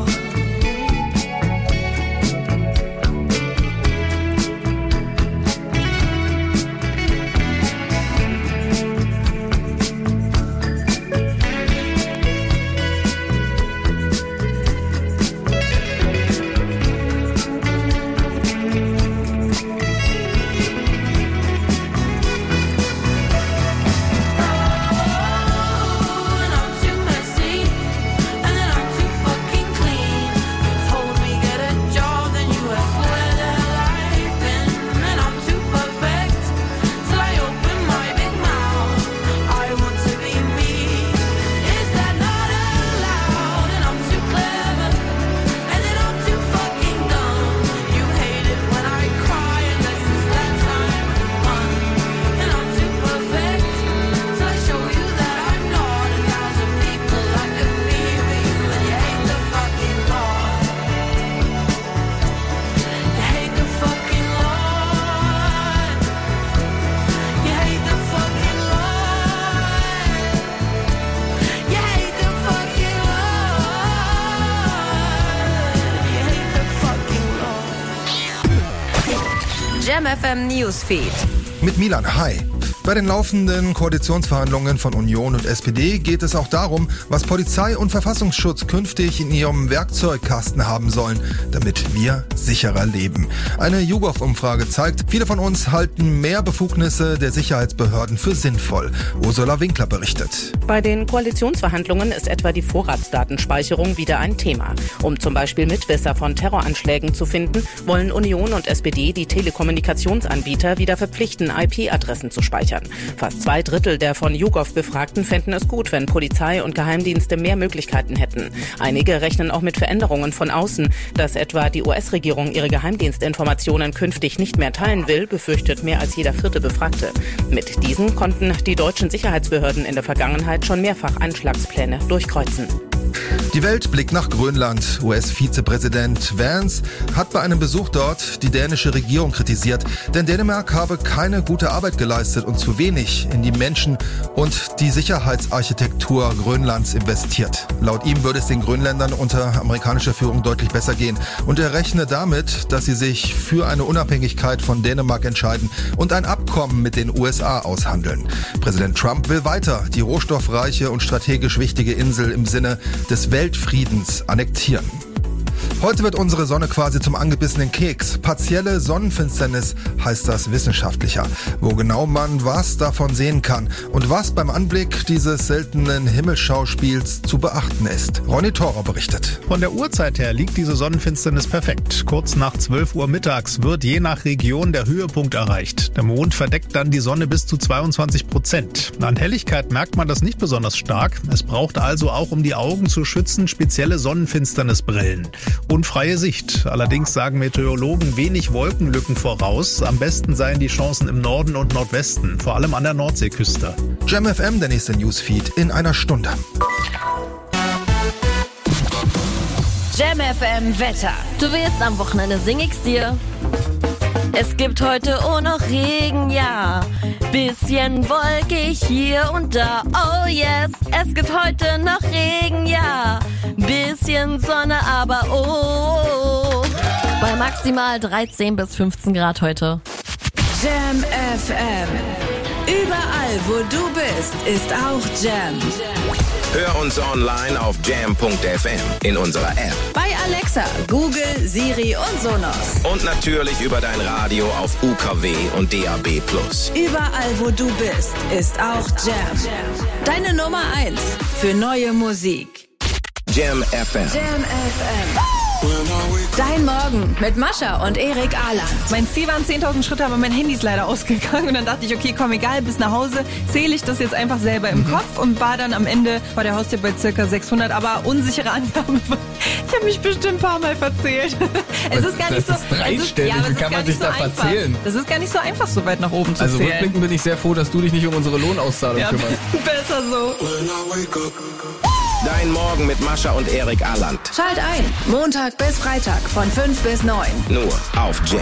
[SPEAKER 21] And I'm too messy and then I'm too fucking clean. You told me get a job, then you asked where the hell I've been. And I'm too perfect till I open my big mouth. I want to be me. Is that not allowed? And I'm too clever and then I'm too fucking dumb. You hate it when I cry unless it's that time of the month. And I'm too perfect till I show you that I'm not a thousand people I could be for you. And you hate the fucking law. You hate the fucking law. You hate the fucking law. You hate the fucking law. You hate the fucking law.
[SPEAKER 1] Jam F M Newsfeed.
[SPEAKER 22] Mit Milan, hi. Bei den laufenden Koalitionsverhandlungen von Union und S P D geht es auch darum, was Polizei und Verfassungsschutz künftig in ihrem Werkzeugkasten haben sollen, damit wir sicherer leben. Eine YouGov-Umfrage zeigt, viele von uns halten mehr Befugnisse der Sicherheitsbehörden für sinnvoll. Ursula Winkler berichtet.
[SPEAKER 23] Bei den Koalitionsverhandlungen ist etwa die Vorratsdatenspeicherung wieder ein Thema. Um zum Beispiel Mitwisser von Terroranschlägen zu finden, wollen Union und S P D die Telekommunikationsanbieter wieder verpflichten, I P-Adressen zu speichern. Fast zwei Drittel der von YouGov-Befragten fänden es gut, wenn Polizei und Geheimdienste mehr Möglichkeiten hätten. Einige rechnen auch mit Veränderungen von außen. Dass etwa die U S-Regierung ihre Geheimdienstinformationen künftig nicht mehr teilen will, befürchtet mehr als jeder vierte Befragte. Mit diesen konnten die deutschen Sicherheitsbehörden in der Vergangenheit schon mehrfach Anschlagspläne durchkreuzen.
[SPEAKER 22] Die Welt blickt nach Grönland. U S-Vizepräsident Vance hat bei einem Besuch dort die dänische Regierung kritisiert, denn Dänemark habe keine gute Arbeit geleistet und zu wenig in die Menschen und die Sicherheitsarchitektur Grönlands investiert. Laut ihm würde es den Grönländern unter amerikanischer Führung deutlich besser gehen und er rechne damit, dass sie sich für eine Unabhängigkeit von Dänemark entscheiden und ein Abkommen mit den U S A aushandeln. Präsident Trump will weiter die rohstoffreiche und strategisch wichtige Insel im Sinne des Weltfriedens annektieren. Heute wird unsere Sonne quasi zum angebissenen Keks. Partielle Sonnenfinsternis heißt das wissenschaftlicher. Wo genau man was davon sehen kann und was beim Anblick dieses seltenen Himmelsschauspiels zu beachten ist. Ronny Thorer berichtet.
[SPEAKER 24] Von der Uhrzeit her liegt diese Sonnenfinsternis perfekt. Kurz nach zwölf Uhr mittags wird je nach Region der Höhepunkt erreicht. Der Mond verdeckt dann die Sonne bis zu zweiundzwanzig Prozent. An Helligkeit merkt man das nicht besonders stark. Es braucht also auch, um die Augen zu schützen, spezielle Sonnenfinsternisbrillen. Unfreie Sicht. Allerdings sagen Meteorologen wenig Wolkenlücken voraus. Am besten seien die Chancen im Norden und Nordwesten, vor allem an der Nordseeküste.
[SPEAKER 22] Jam F M, der nächste Newsfeed in einer Stunde.
[SPEAKER 1] Jam F M Wetter.
[SPEAKER 3] Du wirst am Wochenende sing ich's dir. Es gibt heute auch noch Regen, ja. Bisschen wolkig hier und da, oh yes. Es gibt heute noch Regen, ja. Bisschen Sonne, aber oh. Bei maximal dreizehn bis fünfzehn Grad heute.
[SPEAKER 1] Jam F M. Überall, wo du bist, ist auch Jam.
[SPEAKER 2] Hör uns online auf jam punkt f m, in unserer App.
[SPEAKER 1] Bei Alexa, Google, Siri und Sonos.
[SPEAKER 2] Und natürlich über dein Radio auf U K W und D A B plus.
[SPEAKER 1] Überall, wo du bist, ist auch Jam. Deine Nummer eins für neue Musik.
[SPEAKER 2] Jam F M.
[SPEAKER 1] Jam F M. Dein Morgen mit Mascha und Erik Ahland.
[SPEAKER 6] Mein Ziel waren zehntausend Schritte, aber mein Handy ist leider ausgegangen. Und dann dachte ich, okay, komm, egal, bis nach Hause zähle ich das jetzt einfach selber im mhm. Kopf und war dann am Ende bei der Haustür bei circa sechshundert, aber unsichere Angaben. Ich habe mich bestimmt ein paar Mal verzählt. Es ist gar nicht
[SPEAKER 8] das
[SPEAKER 6] so...
[SPEAKER 8] ist dreistellig,
[SPEAKER 6] ja,
[SPEAKER 8] wie kann man sich
[SPEAKER 6] so
[SPEAKER 8] da
[SPEAKER 6] einfach.
[SPEAKER 8] verzählen?
[SPEAKER 6] Das ist gar nicht so einfach, so weit nach oben zu
[SPEAKER 8] also
[SPEAKER 6] zählen.
[SPEAKER 8] Also rückblickend bin ich sehr froh, dass du dich nicht um unsere Lohnauszahlung
[SPEAKER 6] ja,
[SPEAKER 8] kümmerst.
[SPEAKER 6] Besser so.
[SPEAKER 2] Dein Morgen mit Mascha und Erik Ahland.
[SPEAKER 1] Schalt ein, Montag bis Freitag von fünf bis neun.
[SPEAKER 2] Nur auf Jam.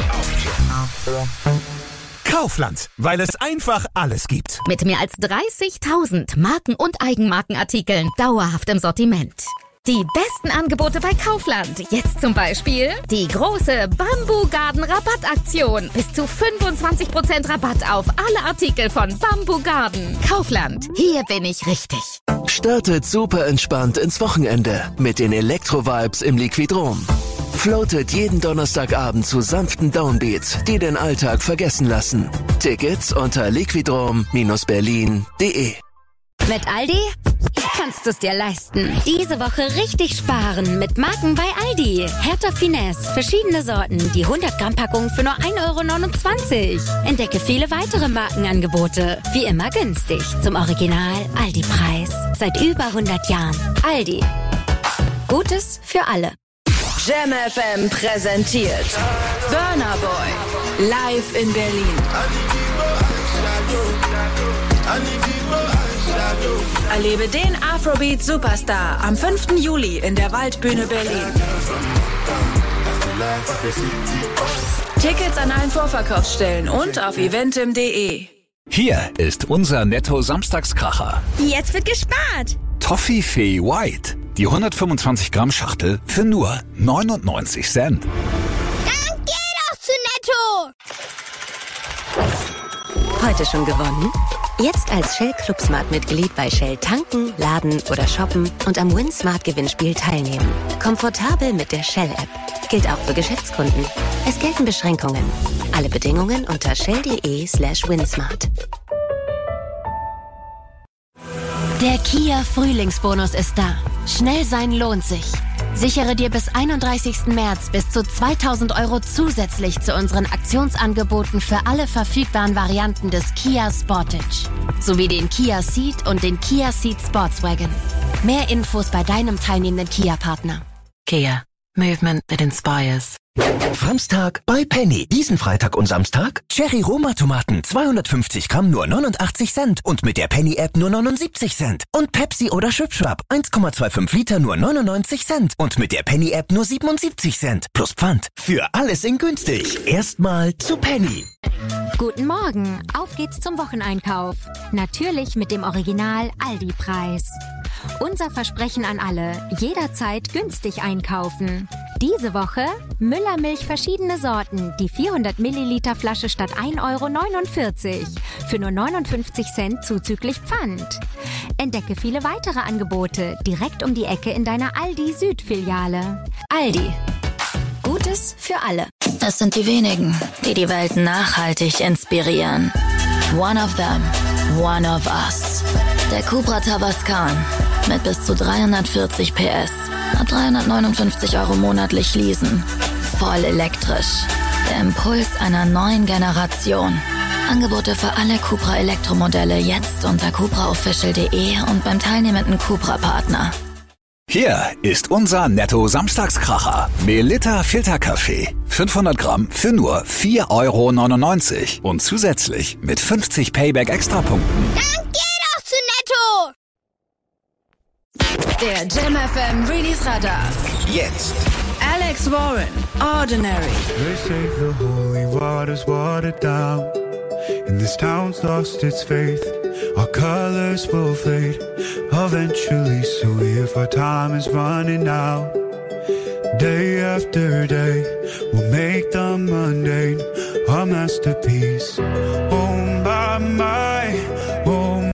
[SPEAKER 14] Kaufland, weil es einfach alles gibt.
[SPEAKER 12] Mit mehr als dreißigtausend Marken- und Eigenmarkenartikeln dauerhaft im Sortiment. Die besten Angebote bei Kaufland. Jetzt zum Beispiel die große Bamboo Garden Rabattaktion. Bis zu fünfundzwanzig Prozent Rabatt auf alle Artikel von Bamboo Garden. Kaufland, hier bin ich richtig.
[SPEAKER 13] Startet super entspannt ins Wochenende mit den Elektro-Vibes im Liquidrom. Floatet jeden Donnerstagabend zu sanften Downbeats, die den Alltag vergessen lassen. Tickets unter liquidrom Bindestrich berlin Punkt de.
[SPEAKER 12] Mit Aldi kannst du es dir leisten. Diese Woche richtig sparen mit Marken bei Aldi. Hertha Finesse, verschiedene Sorten, die hundert Gramm Packung für nur ein Euro neunundzwanzig. Entdecke viele weitere Markenangebote. Wie immer günstig, zum Original Aldi-Preis. Seit über hundert Jahren. Aldi. Gutes für alle.
[SPEAKER 1] Jam F M präsentiert Burna Boy live in Berlin. Erlebe den Afrobeat-Superstar am fünften Juli in der Waldbühne Berlin. Tickets an allen Vorverkaufsstellen und auf eventim punkt de.
[SPEAKER 17] Hier ist unser Netto-Samstagskracher.
[SPEAKER 12] Jetzt wird gespart.
[SPEAKER 17] Toffifee White. Die hundertfünfundzwanzig Gramm Schachtel für nur neunundneunzig Cent.
[SPEAKER 12] Dann geh doch zu Netto.
[SPEAKER 25] Heute schon gewonnen? Jetzt als Shell Club Smart Mitglied bei Shell tanken, laden oder shoppen und am Win Smart Gewinnspiel teilnehmen. Komfortabel mit der Shell App. Gilt auch für Geschäftskunden. Es gelten Beschränkungen. Alle Bedingungen unter shell.de slash winsmart.
[SPEAKER 12] Der Kia Frühlingsbonus ist da. Schnell sein lohnt sich. Sichere dir bis einunddreißigsten März bis zu zweitausend Euro zusätzlich zu unseren Aktionsangeboten für alle verfügbaren Varianten des Kia Sportage. Sowie den Kia Ceed und den Kia Ceed Sportswagen. Mehr Infos bei deinem teilnehmenden Kia-Partner.
[SPEAKER 25] Kia. Movement that inspires.
[SPEAKER 14] Samstag bei Penny. Diesen Freitag und Samstag Cherry Roma Tomaten zweihundertfünfzig Gramm nur neunundachtzig Cent und mit der Penny App nur neunundsiebzig Cent. Und Pepsi oder Schwipschwap eins Komma fünfundzwanzig Liter nur neunundneunzig Cent und mit der Penny App nur siebenundsiebzig Cent. Plus Pfand. Für alles in günstig. Erstmal zu Penny.
[SPEAKER 12] Guten Morgen. Auf geht's zum Wocheneinkauf. Natürlich mit dem Original Aldi-Preis. Unser Versprechen an alle, jederzeit günstig einkaufen. Diese Woche Müllermilch verschiedene Sorten, die vierhundert Milliliter Flasche statt ein Euro neunundvierzig. Für nur neunundfünfzig Cent zuzüglich Pfand. Entdecke viele weitere Angebote direkt um die Ecke in deiner Aldi Süd-Filiale. Aldi. Gutes für alle.
[SPEAKER 26] Es sind die wenigen, die die Welt nachhaltig inspirieren. One of them, one of us. Der Cupra Tavascan mit bis zu dreihundertvierzig P S. Ab dreihundertneunundfünfzig Euro monatlich leasen. Voll elektrisch. Der Impuls einer neuen Generation. Angebote für alle Cupra Elektromodelle jetzt unter cupra official punkt de und beim teilnehmenden Cupra-Partner.
[SPEAKER 17] Hier ist unser Netto-Samstagskracher. Melita Filterkaffee. fünfhundert Gramm für nur vier Euro neunundneunzig. Und zusätzlich mit fünfzig Payback-Extrapunkten.
[SPEAKER 12] Dann geh doch zu Netto!
[SPEAKER 1] Der Jam F M Release Radar.
[SPEAKER 2] Jetzt.
[SPEAKER 1] Alex Warren, Ordinary.
[SPEAKER 9] They say the holy water's watered down, and this town's lost its faith.
[SPEAKER 20] our colors will fade eventually. So if our time is running out, day after day, we'll make the mundane a masterpiece. Oh my, my, oh.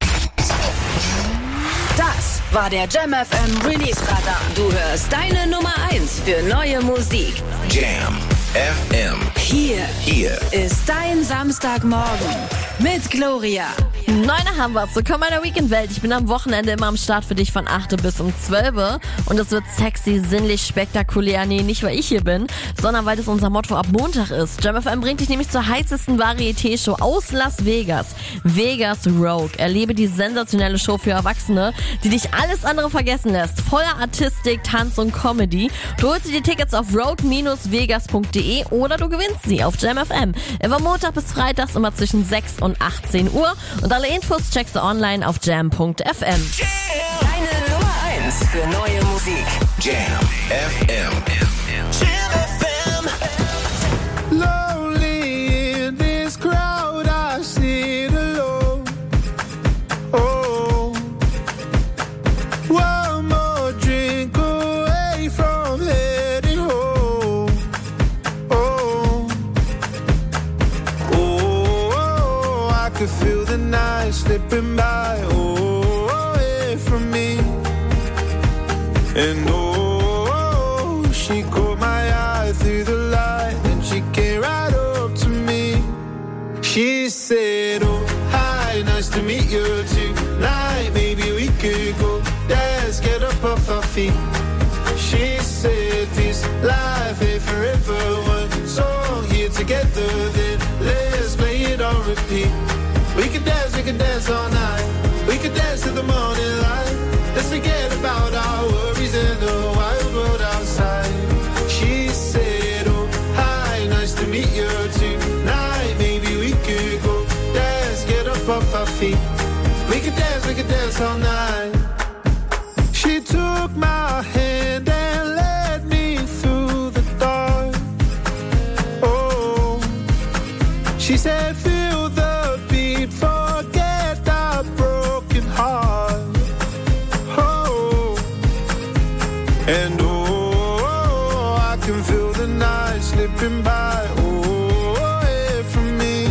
[SPEAKER 1] Das war der Jam F M Release Radar. Du hörst deine Nummer eins für neue Musik.
[SPEAKER 2] Jam F M.
[SPEAKER 1] Hier,
[SPEAKER 2] Hier
[SPEAKER 1] ist dein Samstagmorgen mit Gloria.
[SPEAKER 3] Neuner haben wir. Willkommen in der Weekend-Welt. Ich bin am Wochenende immer am Start für dich von acht bis um zwölf. Und es wird sexy, sinnlich, spektakulär. Nee, nicht weil ich hier bin, sondern weil das unser Motto ab Montag ist. Jam F M bringt dich nämlich zur heißesten Varieté-Show aus Las Vegas. Vegas Rogue. Erlebe die sensationelle Show für Erwachsene, die dich alles andere vergessen lässt. Voller Artistik, Tanz und Comedy. Du holst dir die Tickets auf rogue Bindestrich vegas punkt de oder du gewinnst sie auf Jam F M. Immer Montag bis Freitags immer zwischen sechs und achtzehn Uhr. Und alle Infos checkst du online auf jam punkt f m.
[SPEAKER 1] Deine Nummer eins für neue Musik.
[SPEAKER 2] Jam F M.
[SPEAKER 9] Jam F M. Lonely in this crowd, I sit alone. Oh, one more drink away from heading home. Oh, oh, I could feel the night slipping by. Oh, away from me. And oh, she caught my eye through the light, and she came right up to me. She said, oh, hi, nice to meet you tonight. Maybe we could go dance, get up off our feet. She said, this life ain't forever. One song here together, then let's play it on repeat. We could dance, we could dance all night. We could dance to the morning light. Let's forget about our worries and the wild world outside. She said, oh, hi, nice to meet you tonight. Maybe we could go dance, get up off our feet. We could dance, we could dance all night. She took my hand and led me through the dark. Oh, she said, feel the beat, forget our broken heart. And oh, I can feel the night slipping by, oh, away from me.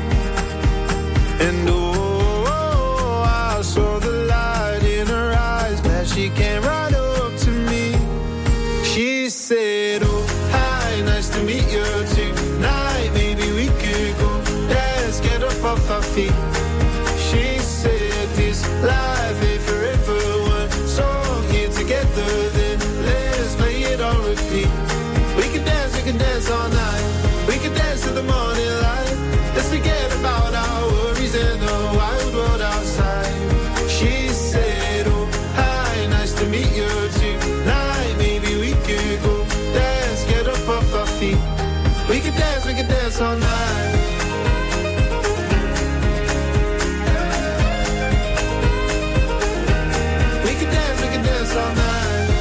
[SPEAKER 9] And oh, I saw the light in her eyes, glad she came right up to me. She said, oh, hi, nice to meet you tonight. Maybe we could go dance, get up off our feet. She said, this life ain't forever. One song here together, then let's play it on repeat. We can dance, we can dance all night. We can dance to the morning light. Let's forget about our worries and the wild world outside. She said, oh, hi, nice to meet you tonight. Maybe we could go dance, get up off our feet. We can dance, we can dance all night. We can dance, we can dance all night.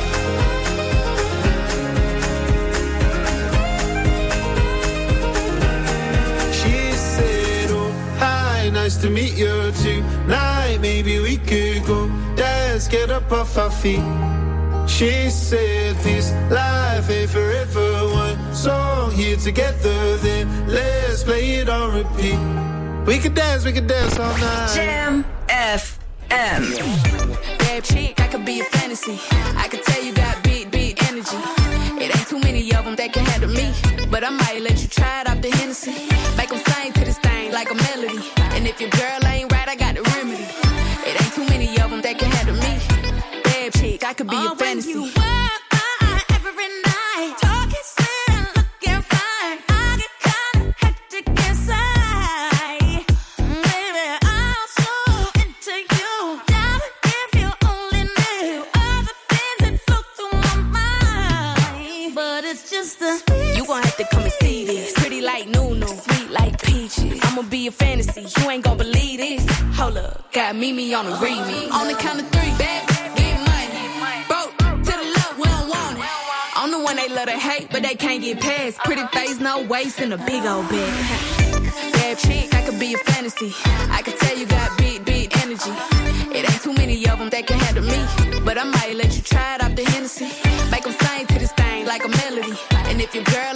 [SPEAKER 9] Nice to meet you tonight. Maybe we could go dance, get up off our feet. She said this life ain't forever. One song here together, then let's play it on repeat. We could dance, we could dance all night.
[SPEAKER 1] Jam F M.
[SPEAKER 21] Bad chick, I could be a fantasy. I could tell you got big, big energy. It ain't too many of them that can handle me, but I might let you try it off the Hennessy. Make them sing to this thing like a melody. And if your girl ain't right, I got the remedy. It ain't too many of them that can handle me. Bad chick, I could be
[SPEAKER 5] Oh,
[SPEAKER 21] a fantasy.
[SPEAKER 5] when you walk by every night, talking sweet and looking fine, I get kinda hectic inside. Baby, I'm so into you. Gotta if you only knew all the things that flow through my mind. But it's just a
[SPEAKER 21] You gon' have to come and see this. Pretty like Nunu, sweet like peaches. I'ma be a fantasy, you ain't gon' believe this. Hold up, got Mimi on the remix. On the count of three, back, get money. Broke to the left, we don't want it. I'm the one they love to hate, but they can't get past. Pretty face, no waist, and a big old bag. Bad chick, I could be a fantasy. I could tell you got big, big energy. energy. It ain't too many of them that can handle me. But I might let you try it off the Hennessy. Make them sing to this thing like a melody. And if your girl